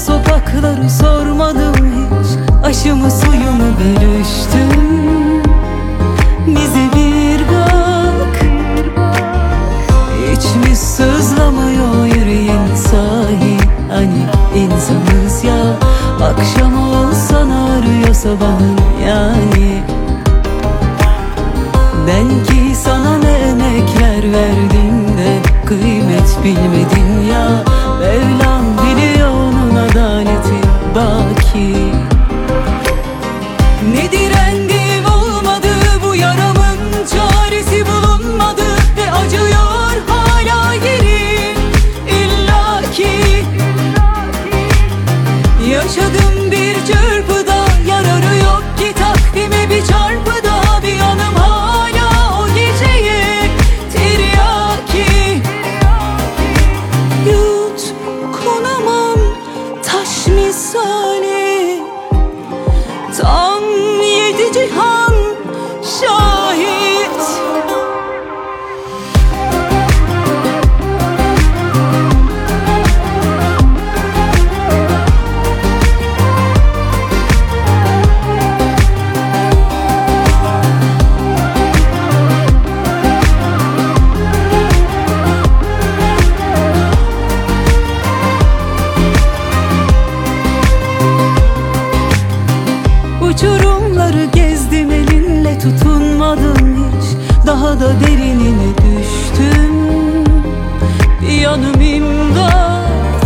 sokakları sormadım hiç. Aşımı suyumu bölüştüm. Bize bir bak, hiç mi sızlamıyor yüreğin sahi? Hani insanız ya, akşam olsan arıyor sabahın yani. Ben ki sana ne emekler verdim de kıymet bilmedin ya. Mevlam biliyor onun adaleti baki. Ne direndim olmadı, bu yaramın çaresi bulunmadı ve acıyor hala yerim illaki. Yaşadım bir çırpıda, yararı yok ki takdime bir çarpıda. Bir yanım hala o geceye tiryaki. Yut konamam taş misali, tam 7 cihan şahit. Uçurumları gezdim, elinle tutunmadım hiç. Daha da derinine düştüm. Bir yanım imdat,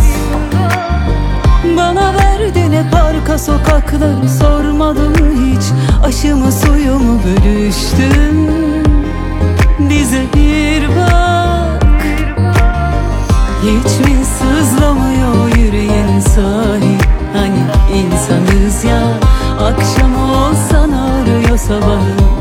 bana verdin hep arka sokakları sormadım hiç. Aşımı suyumu bölüştüm. Bize bir bak, hiç mi sızlamıyor yüreğin sahi? Hani insanız ya, akşam olsan arıyor sabahın